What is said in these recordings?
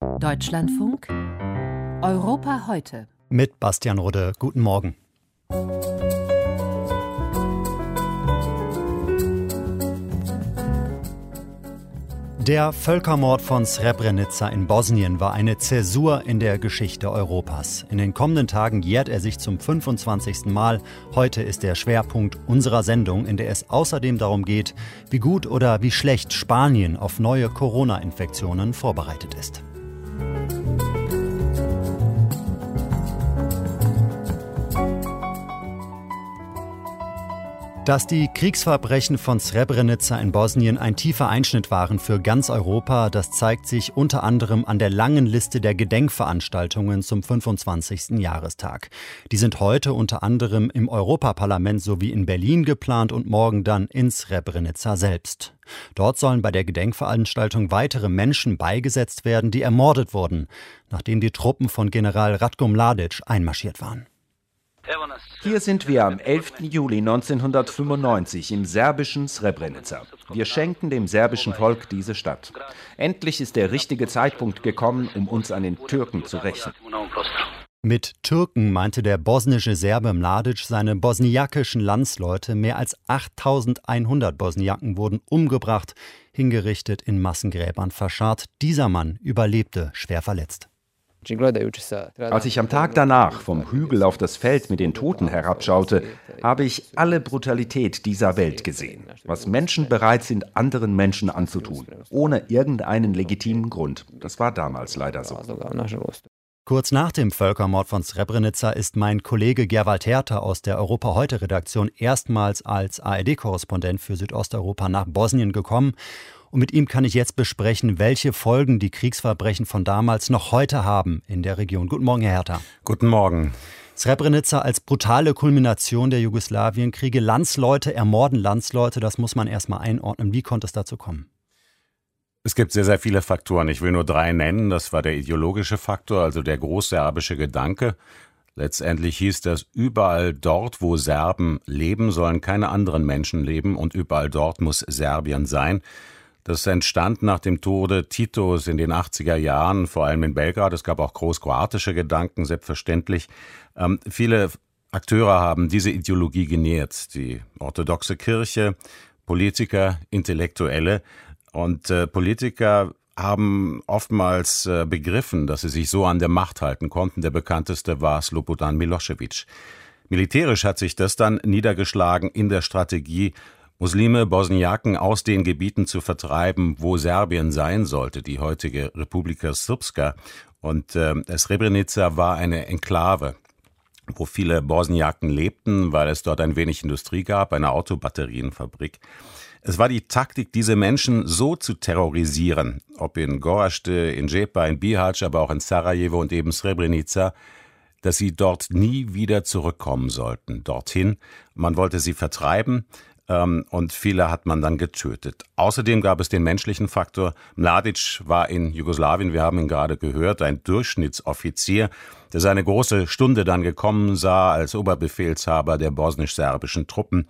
Deutschlandfunk Europa heute. Mit Bastian Rudde. Guten Morgen. Der Völkermord von Srebrenica in Bosnien war eine Zäsur in der Geschichte Europas. In den kommenden Tagen jährt er sich zum 25. Mal. Heute ist der Schwerpunkt unserer Sendung, in der es außerdem darum geht, wie gut oder wie schlecht Spanien auf neue Corona-Infektionen vorbereitet ist. Dass die Kriegsverbrechen von Srebrenica in Bosnien ein tiefer Einschnitt waren für ganz Europa, das zeigt sich unter anderem an der langen Liste der Gedenkveranstaltungen zum 25. Jahrestag. Die sind heute unter anderem im Europaparlament sowie in Berlin geplant und morgen dann in Srebrenica selbst. Dort sollen bei der Gedenkveranstaltung weitere Menschen beigesetzt werden, die ermordet wurden, nachdem die Truppen von General Ratko Mladic einmarschiert waren. Hier sind wir am 11. Juli 1995 im serbischen Srebrenica. Wir schenken dem serbischen Volk diese Stadt. Endlich ist der richtige Zeitpunkt gekommen, um uns an den Türken zu rächen. Mit Türken meinte der bosnische Serbe Mladic seine bosniakischen Landsleute. Mehr als 8.100 Bosniaken wurden umgebracht, hingerichtet, in Massengräbern verscharrt. Dieser Mann überlebte schwer verletzt. Als ich am Tag danach vom Hügel auf das Feld mit den Toten herabschaute, habe ich alle Brutalität dieser Welt gesehen. Was Menschen bereit sind, anderen Menschen anzutun, ohne irgendeinen legitimen Grund. Das war damals leider so. Kurz nach dem Völkermord von Srebrenica ist mein Kollege Gerwald Herter aus der Europa-Heute-Redaktion erstmals als ARD-Korrespondent für Südosteuropa nach Bosnien gekommen. Und mit ihm kann ich jetzt besprechen, welche Folgen die Kriegsverbrechen von damals noch heute haben in der Region. Guten Morgen, Herr Herter. Guten Morgen. Srebrenica als brutale Kulmination der Jugoslawienkriege. Landsleute ermorden Landsleute, das muss man erstmal einordnen. Wie konnte es dazu kommen? Es gibt sehr, sehr viele Faktoren. Ich will nur 3 nennen. Das war der ideologische Faktor, also der großserbische Gedanke. Letztendlich hieß das, überall dort, wo Serben leben, sollen keine anderen Menschen leben und überall dort muss Serbien sein. Das entstand nach dem Tode Titos in den 80er Jahren, vor allem in Belgrad. Es gab auch großkroatische Gedanken, selbstverständlich. Viele Akteure haben diese Ideologie genährt. Die orthodoxe Kirche, Politiker, Intellektuelle. Und Politiker haben oftmals begriffen, dass sie sich so an der Macht halten konnten. Der bekannteste war Slobodan Milošević. Militärisch hat sich das dann niedergeschlagen in der Strategie, Muslime, Bosniaken aus den Gebieten zu vertreiben, wo Serbien sein sollte, die heutige Republika Srpska. Und Srebrenica war eine Enklave, wo viele Bosniaken lebten, weil es dort ein wenig Industrie gab, eine Autobatterienfabrik. Es war die Taktik, diese Menschen so zu terrorisieren, ob in Gorazde, in Žepa, in Bihać, aber auch in Sarajevo und eben Srebrenica, dass sie dort nie wieder zurückkommen sollten, dorthin. Man wollte sie vertreiben. Und viele hat man dann getötet. Außerdem gab es den menschlichen Faktor. Mladic war in Jugoslawien, wir haben ihn gerade gehört, ein Durchschnittsoffizier, der seine große Stunde dann gekommen sah als Oberbefehlshaber der bosnisch-serbischen Truppen.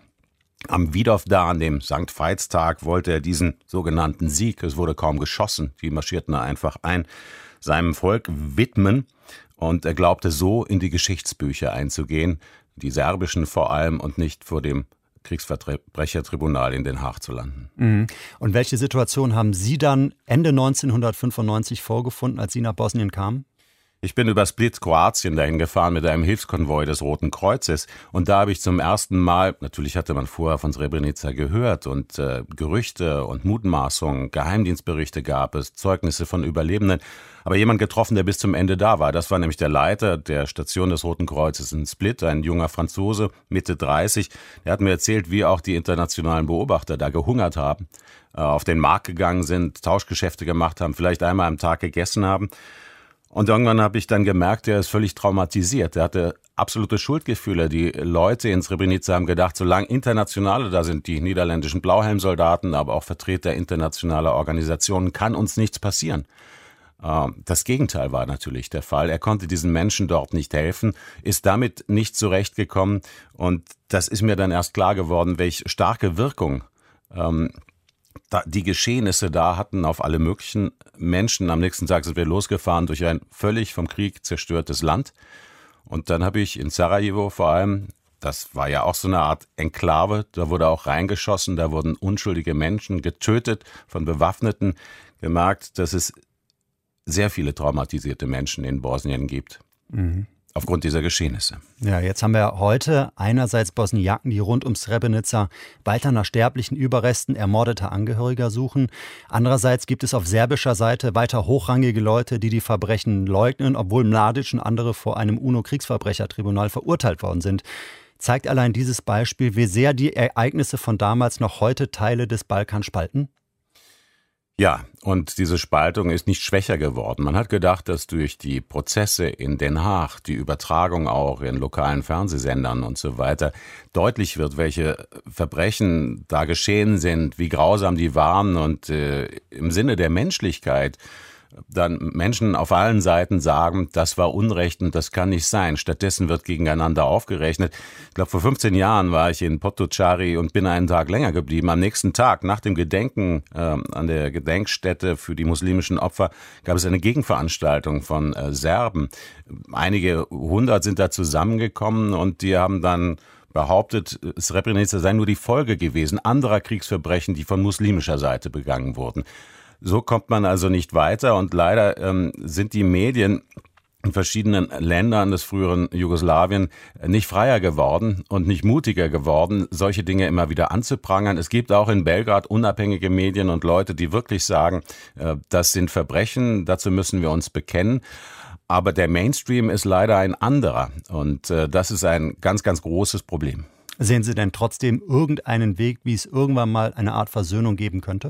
Am Vidovdan, dem St. Veitstag, wollte er diesen sogenannten Sieg, es wurde kaum geschossen, die marschierten einfach ein, seinem Volk widmen. Und er glaubte so in die Geschichtsbücher einzugehen, die serbischen vor allem, und nicht vor dem Kriegsverbrechertribunal in Den Haag zu landen. Und welche Situation haben Sie dann Ende 1995 vorgefunden, als Sie nach Bosnien kamen? Ich bin über Split, Kroatien, dahin gefahren mit einem Hilfskonvoi des Roten Kreuzes. Und da habe ich zum ersten Mal, natürlich hatte man vorher von Srebrenica gehört und Gerüchte und Mutmaßungen, Geheimdienstberichte gab es, Zeugnisse von Überlebenden, aber jemand getroffen, der bis zum Ende da war. Das war nämlich der Leiter der Station des Roten Kreuzes in Split, ein junger Franzose, Mitte 30. Der hat mir erzählt, wie auch die internationalen Beobachter da gehungert haben, auf den Markt gegangen sind, Tauschgeschäfte gemacht haben, vielleicht einmal am Tag gegessen haben. Und irgendwann habe ich dann gemerkt, er ist völlig traumatisiert. Er hatte absolute Schuldgefühle. Die Leute in Srebrenica haben gedacht, solange Internationale da sind, die niederländischen Blauhelmsoldaten, aber auch Vertreter internationaler Organisationen, kann uns nichts passieren. Das Gegenteil war natürlich der Fall. Er konnte diesen Menschen dort nicht helfen, ist damit nicht zurechtgekommen. Und das ist mir dann erst klar geworden, welche starke Wirkung Die Geschehnisse da hatten auf alle möglichen Menschen. Am nächsten Tag sind wir losgefahren durch ein völlig vom Krieg zerstörtes Land. Und dann habe ich in Sarajevo vor allem, das war ja auch so eine Art Enklave, da wurde auch reingeschossen, da wurden unschuldige Menschen getötet von Bewaffneten, gemerkt, dass es sehr viele traumatisierte Menschen in Bosnien gibt. Mhm. Aufgrund dieser Geschehnisse. Ja, jetzt haben wir heute einerseits Bosniaken, die rund um Srebrenica weiter nach sterblichen Überresten ermordeter Angehöriger suchen. Andererseits gibt es auf serbischer Seite weiter hochrangige Leute, die Verbrechen leugnen, obwohl Mladic und andere vor einem UNO-Kriegsverbrechertribunal verurteilt worden sind. Zeigt allein dieses Beispiel, wie sehr die Ereignisse von damals noch heute Teile des Balkans spalten? Ja, und diese Spaltung ist nicht schwächer geworden. Man hat gedacht, dass durch die Prozesse in Den Haag, die Übertragung auch in lokalen Fernsehsendern und so weiter, deutlich wird, welche Verbrechen da geschehen sind, wie grausam die waren und im Sinne der Menschlichkeit dann Menschen auf allen Seiten sagen, das war Unrecht und das kann nicht sein. Stattdessen wird gegeneinander aufgerechnet. Ich glaube, vor 15 Jahren war ich in Potocari und bin einen Tag länger geblieben. Am nächsten Tag, nach dem Gedenken an der Gedenkstätte für die muslimischen Opfer, gab es eine Gegenveranstaltung von Serben. Einige 100 sind da zusammengekommen und die haben dann behauptet, Srebrenica sei nur die Folge gewesen anderer Kriegsverbrechen, die von muslimischer Seite begangen wurden. So kommt man also nicht weiter und leider sind die Medien in verschiedenen Ländern des früheren Jugoslawien nicht freier geworden und nicht mutiger geworden, solche Dinge immer wieder anzuprangern. Es gibt auch in Belgrad unabhängige Medien und Leute, die wirklich sagen, das sind Verbrechen, dazu müssen wir uns bekennen. Aber der Mainstream ist leider ein anderer und das ist ein ganz, ganz großes Problem. Sehen Sie denn trotzdem irgendeinen Weg, wie es irgendwann mal eine Art Versöhnung geben könnte?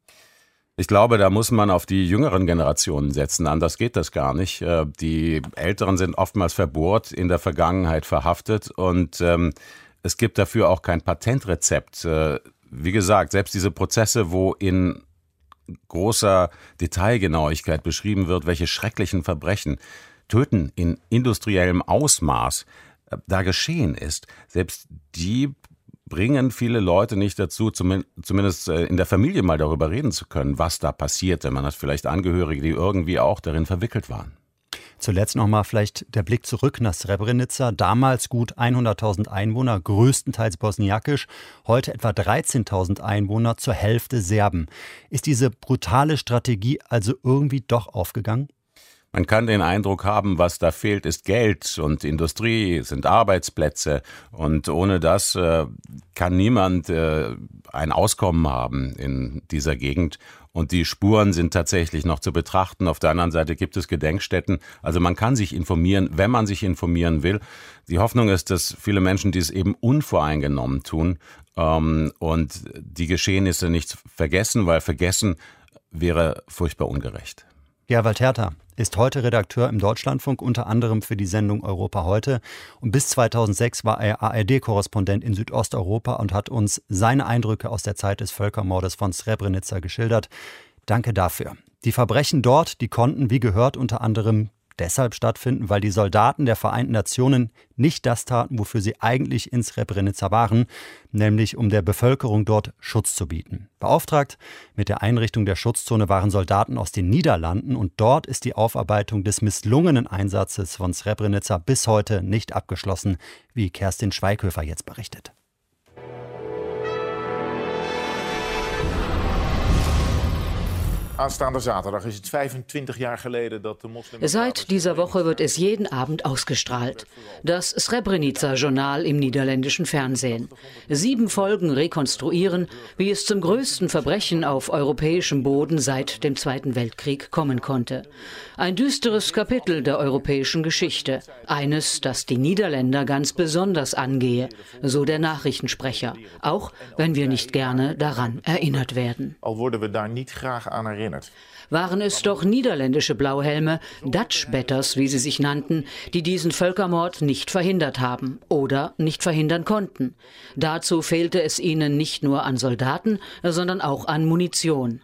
Ich glaube, da muss man auf die jüngeren Generationen setzen. Anders geht das gar nicht. Die Älteren sind oftmals verbohrt, in der Vergangenheit verhaftet und es gibt dafür auch kein Patentrezept. Wie gesagt, selbst diese Prozesse, wo in großer Detailgenauigkeit beschrieben wird, welche schrecklichen Verbrechen, Töten in industriellem Ausmaß da geschehen ist, selbst die bringen viele Leute nicht dazu, zumindest in der Familie mal darüber reden zu können, was da passierte. Man hat vielleicht Angehörige, die irgendwie auch darin verwickelt waren. Zuletzt nochmal vielleicht der Blick zurück nach Srebrenica. Damals gut 100.000 Einwohner, größtenteils bosniakisch. Heute etwa 13.000 Einwohner, zur Hälfte Serben. Ist diese brutale Strategie also irgendwie doch aufgegangen? Man kann den Eindruck haben, was da fehlt, ist Geld und Industrie, sind Arbeitsplätze und ohne das kann niemand ein Auskommen haben in dieser Gegend und die Spuren sind tatsächlich noch zu betrachten. Auf der anderen Seite gibt es Gedenkstätten, also man kann sich informieren, wenn man sich informieren will. Die Hoffnung ist, dass viele Menschen dies eben unvoreingenommen tun und die Geschehnisse nicht vergessen, weil vergessen wäre furchtbar ungerecht. Gerwald Herter ist heute Redakteur im Deutschlandfunk, unter anderem für die Sendung Europa heute. Und bis 2006 war er ARD-Korrespondent in Südosteuropa und hat uns seine Eindrücke aus der Zeit des Völkermordes von Srebrenica geschildert. Danke dafür. Die Verbrechen dort, die konnten, wie gehört, unter anderem deshalb stattfinden, weil die Soldaten der Vereinten Nationen nicht das taten, wofür sie eigentlich in Srebrenica waren, nämlich um der Bevölkerung dort Schutz zu bieten. Beauftragt mit der Einrichtung der Schutzzone waren Soldaten aus den Niederlanden und dort ist die Aufarbeitung des misslungenen Einsatzes von Srebrenica bis heute nicht abgeschlossen, wie Kerstin Schweighöfer jetzt berichtet. Aanstaande zaterdag is het 25 jaar geleden dat de moslims... Seit dieser Woche wird es jeden Abend ausgestrahlt. Das Srebrenica-Journal im niederländischen Fernsehen. 7 Folgen rekonstruieren, wie es zum größten Verbrechen auf europäischem Boden seit dem Zweiten Weltkrieg kommen konnte. Ein düsteres Kapitel der europäischen Geschichte. Eines, das die Niederländer ganz besonders angehe, so der Nachrichtensprecher. Auch wenn wir nicht gerne daran erinnert werden. Al worden we daar niet graag aan erinnerd. Waren es doch niederländische Blauhelme, Dutchbatters, wie sie sich nannten, die diesen Völkermord nicht verhindert haben oder nicht verhindern konnten. Dazu fehlte es ihnen nicht nur an Soldaten, sondern auch an Munition.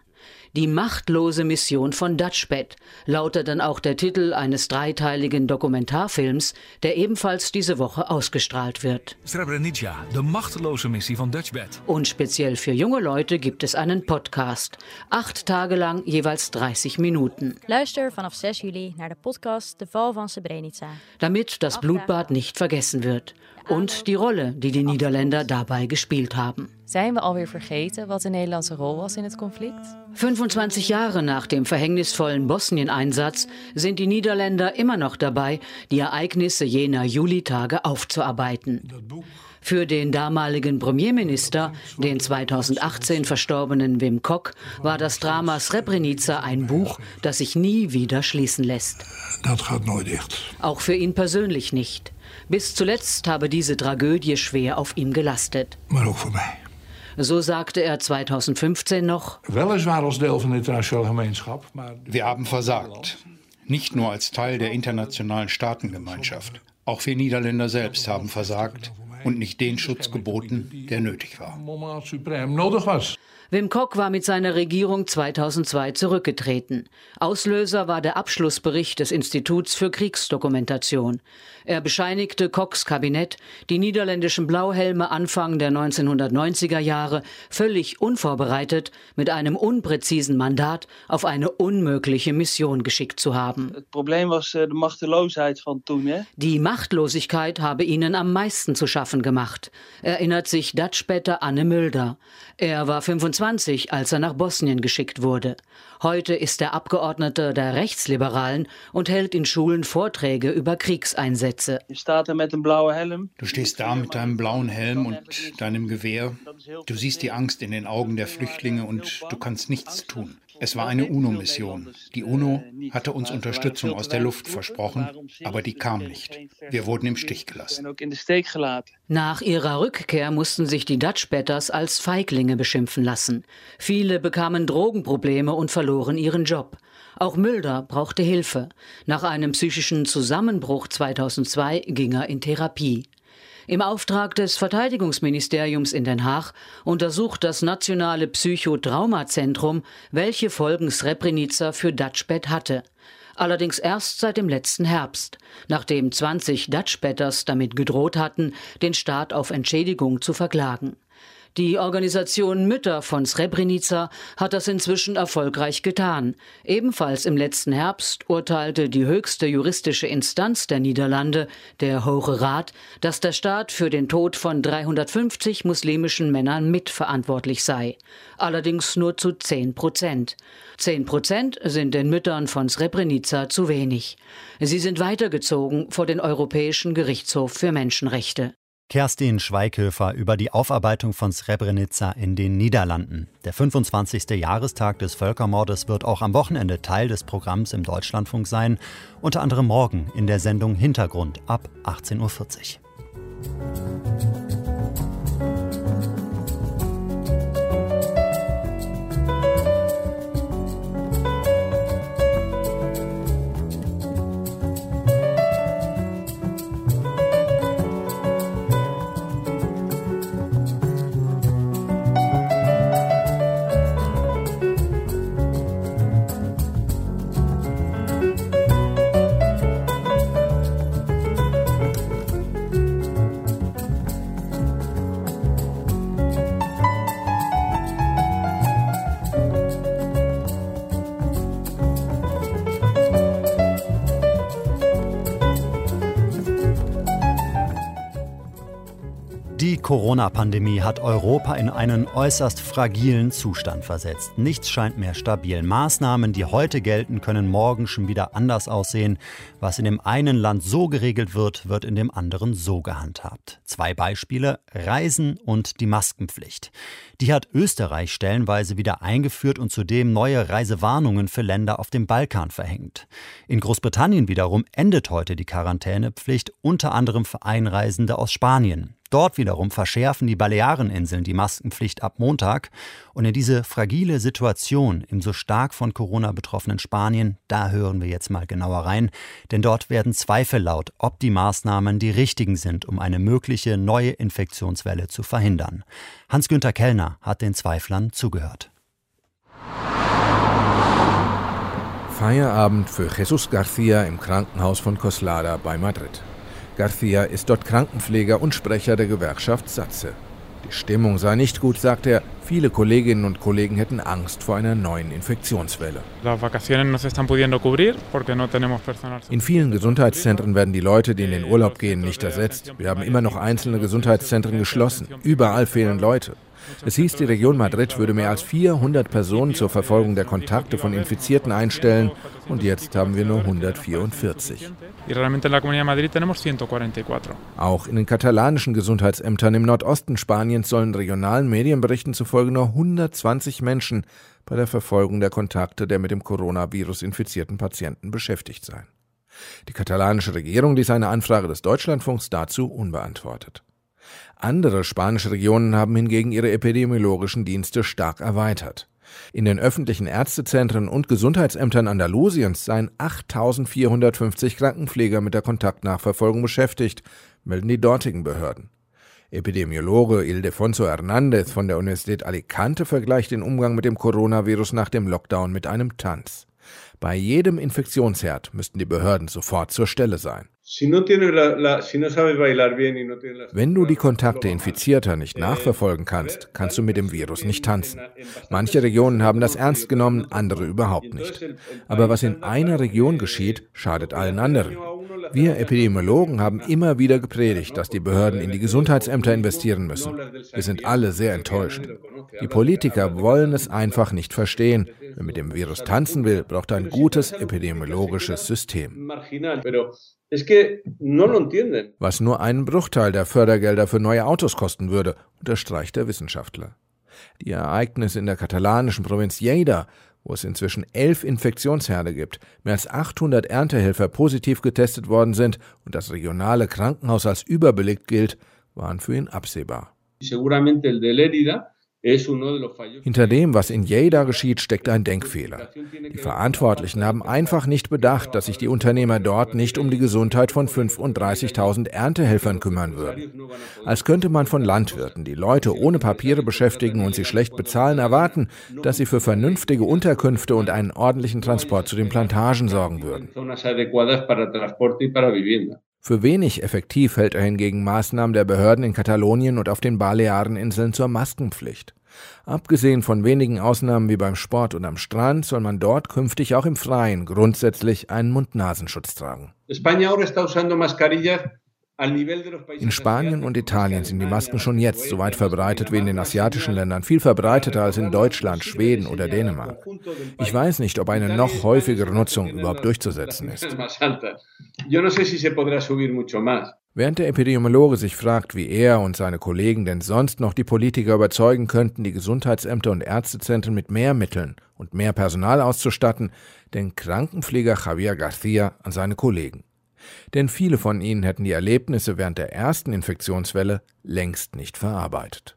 Die machtlose Mission von Dutchbat lautet dann auch der Titel eines dreiteiligen Dokumentarfilms, der ebenfalls diese Woche ausgestrahlt wird. Srebrenica, de machtlose Missie von Dutchbat. Und speziell für junge Leute gibt es einen Podcast. 8 Tage lang, jeweils 30 Minuten. Luister vanaf 6 juli naar de podcast De Val van Srebrenica. Damit das Blutbad nicht vergessen wird. Und die Rolle, die die Niederländer dabei gespielt haben. Zijn we alweer vergeten wat de Nederlandse rol was in het conflict? 25 Jahre nach dem verhängnisvollen Bosnien-Einsatz sind die Niederländer immer noch dabei, die Ereignisse jener Julitage aufzuarbeiten. Für den damaligen Premierminister, den 2018 verstorbenen Wim Kok, war das Drama Srebrenica ein Buch, das sich nie wieder schließen lässt. Das gaat nooit dicht. Auch für ihn persönlich nicht. Bis zuletzt habe diese Tragödie schwer auf ihm gelastet. Maar ook voor mij. So sagte er 2015 noch: Weliswaar als deel van de internationale gemeenschap, maar wir haben versagt. Nicht nur als Teil der internationalen Staatengemeinschaft. Auch wir Niederländer selbst haben versagt und nicht den Schutz geboten, der nötig war. moment suprem nodig was. Wim Kok war mit seiner Regierung 2002 zurückgetreten. Auslöser war der Abschlussbericht des Instituts für Kriegsdokumentation. Er bescheinigte Koks Kabinett, die niederländischen Blauhelme Anfang der 1990er Jahre völlig unvorbereitet mit einem unpräzisen Mandat auf eine unmögliche Mission geschickt zu haben. Das Problem war die Machtelosigkeit von toen. Die Machtlosigkeit habe ihnen am meisten zu schaffen gemacht, erinnert sich Dutchbatter Anne Mulder. Er war 25, als er nach Bosnien geschickt wurde. Heute ist er Abgeordneter der Rechtsliberalen und hält in Schulen Vorträge über Kriegseinsätze. Du stehst da mit deinem blauen Helm und deinem Gewehr. Du siehst die Angst in den Augen der Flüchtlinge und du kannst nichts tun. Es war eine UNO-Mission. Die UNO hatte uns Unterstützung aus der Luft versprochen, aber die kam nicht. Wir wurden im Stich gelassen. Nach ihrer Rückkehr mussten sich die Dutchbatters als Feiglinge beschimpfen lassen. Viele bekamen Drogenprobleme und verloren ihren Job. Auch Mulder brauchte Hilfe. Nach einem psychischen Zusammenbruch 2002 ging er in Therapie. Im Auftrag des Verteidigungsministeriums in Den Haag untersucht das Nationale Psychotraumazentrum, welche Folgen Srebrenica für Dutchbat hatte. Allerdings erst seit dem letzten Herbst, nachdem 20 Dutchbatters damit gedroht hatten, den Staat auf Entschädigung zu verklagen. Die Organisation Mütter von Srebrenica hat das inzwischen erfolgreich getan. Ebenfalls im letzten Herbst urteilte die höchste juristische Instanz der Niederlande, der Hoge Raad, dass der Staat für den Tod von 350 muslimischen Männern mitverantwortlich sei. Allerdings nur zu 10%. 10% sind den Müttern von Srebrenica zu wenig. Sie sind weitergezogen vor den Europäischen Gerichtshof für Menschenrechte. Kerstin Schweighöfer über die Aufarbeitung von Srebrenica in den Niederlanden. Der 25. Jahrestag des Völkermordes wird auch am Wochenende Teil des Programms im Deutschlandfunk sein, unter anderem morgen in der Sendung Hintergrund ab 18:40 Uhr. Die Corona-Pandemie hat Europa in einen äußerst fragilen Zustand versetzt. Nichts scheint mehr stabil. Maßnahmen, die heute gelten, können morgen schon wieder anders aussehen. Was in dem einen Land so geregelt wird, wird in dem anderen so gehandhabt. 2 Beispiele: Reisen und die Maskenpflicht. Die hat Österreich stellenweise wieder eingeführt und zudem neue Reisewarnungen für Länder auf dem Balkan verhängt. In Großbritannien wiederum endet heute die Quarantänepflicht, unter anderem für Einreisende aus Spanien. Dort wiederum verschärfen die Baleareninseln die Maskenpflicht ab Montag. Und in diese fragile Situation im so stark von Corona betroffenen Spanien, da hören wir jetzt mal genauer rein. Denn dort werden Zweifel laut, ob die Maßnahmen die richtigen sind, um eine mögliche neue Infektionswelle zu verhindern. Hans-Günther Kellner hat den Zweiflern zugehört. Feierabend für Jesús García im Krankenhaus von Coslada bei Madrid. García ist dort Krankenpfleger und Sprecher der Gewerkschaft SATSE. Die Stimmung sei nicht gut, sagt er. Viele Kolleginnen und Kollegen hätten Angst vor einer neuen Infektionswelle. In vielen Gesundheitszentren werden die Leute, die in den Urlaub gehen, nicht ersetzt. Wir haben immer noch einzelne Gesundheitszentren geschlossen. Überall fehlen Leute. Es hieß, die Region Madrid würde mehr als 400 Personen zur Verfolgung der Kontakte von Infizierten einstellen und jetzt haben wir nur 144. Auch in den katalanischen Gesundheitsämtern im Nordosten Spaniens sollen regionalen Medienberichten zufolge nur 120 Menschen bei der Verfolgung der Kontakte der mit dem Coronavirus infizierten Patienten beschäftigt seien. Die katalanische Regierung ließ eine Anfrage des Deutschlandfunks dazu unbeantwortet. Andere spanische Regionen haben hingegen ihre epidemiologischen Dienste stark erweitert. In den öffentlichen Ärztezentren und Gesundheitsämtern Andalusiens seien 8.450 Krankenpfleger mit der Kontaktnachverfolgung beschäftigt, melden die dortigen Behörden. Epidemiologe Ildefonso Hernández von der Universität Alicante vergleicht den Umgang mit dem Coronavirus nach dem Lockdown mit einem Tanz. Bei jedem Infektionsherd müssten die Behörden sofort zur Stelle sein. Wenn du die Kontakte Infizierter nicht nachverfolgen kannst, kannst du mit dem Virus nicht tanzen. Manche Regionen haben das ernst genommen, andere überhaupt nicht. Aber was in einer Region geschieht, schadet allen anderen. Wir Epidemiologen haben immer wieder gepredigt, dass die Behörden in die Gesundheitsämter investieren müssen. Wir sind alle sehr enttäuscht. Die Politiker wollen es einfach nicht verstehen. Wer mit dem Virus tanzen will, braucht ein gutes epidemiologisches System. Was nur einen Bruchteil der Fördergelder für neue Autos kosten würde, unterstreicht der Wissenschaftler. Die Ereignisse in der katalanischen Provinz Lleida, wo es inzwischen 11 Infektionsherde gibt, mehr als 800 Erntehelfer positiv getestet worden sind und das regionale Krankenhaus als überbelegt gilt, waren für ihn absehbar. Hinter dem, was in Lleida geschieht, steckt ein Denkfehler. Die Verantwortlichen haben einfach nicht bedacht, dass sich die Unternehmer dort nicht um die Gesundheit von 35.000 Erntehelfern kümmern würden. Als könnte man von Landwirten, die Leute ohne Papiere beschäftigen und sie schlecht bezahlen, erwarten, dass sie für vernünftige Unterkünfte und einen ordentlichen Transport zu den Plantagen sorgen würden. Für wenig effektiv hält er hingegen Maßnahmen der Behörden in Katalonien und auf den Baleareninseln zur Maskenpflicht. Abgesehen von wenigen Ausnahmen wie beim Sport und am Strand soll man dort künftig auch im Freien grundsätzlich einen Mund-Nasenschutz tragen. In Spanien und Italien sind die Masken schon jetzt so weit verbreitet wie in den asiatischen Ländern, viel verbreiteter als in Deutschland, Schweden oder Dänemark. Ich weiß nicht, ob eine noch häufigere Nutzung überhaupt durchzusetzen ist. Während der Epidemiologe sich fragt, wie er und seine Kollegen denn sonst noch die Politiker überzeugen könnten, die Gesundheitsämter und Ärztezentren mit mehr Mitteln und mehr Personal auszustatten, denkt Krankenpfleger Javier García an seine Kollegen. Denn viele von ihnen hätten die Erlebnisse während der ersten Infektionswelle längst nicht verarbeitet.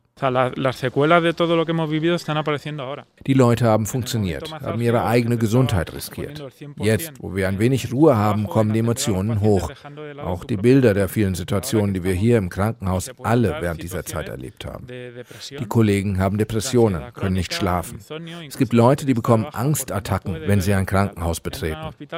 Die Leute haben funktioniert, haben ihre eigene Gesundheit riskiert. Jetzt, wo wir ein wenig Ruhe haben, kommen die Emotionen hoch. Auch die Bilder der vielen Situationen, die wir hier im Krankenhaus alle während dieser Zeit erlebt haben. Die Kollegen haben Depressionen, können nicht schlafen. Es gibt Leute, die bekommen Angstattacken, wenn sie ein Krankenhaus betreten.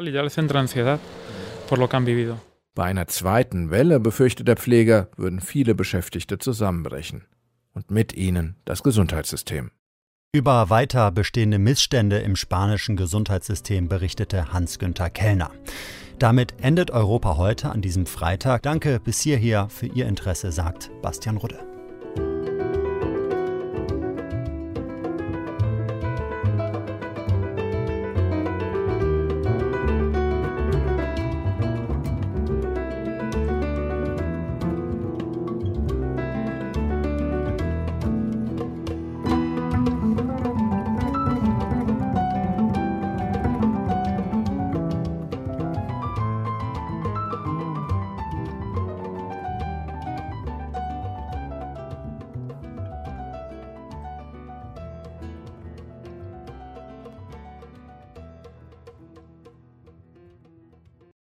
Bei einer zweiten Welle, befürchtet der Pfleger, würden viele Beschäftigte zusammenbrechen. Und mit ihnen das Gesundheitssystem. Über weiter bestehende Missstände im spanischen Gesundheitssystem berichtete Hans-Günther Kellner. Damit endet Europa heute an diesem Freitag. Danke bis hierher für Ihr Interesse, sagt Bastian Rudde.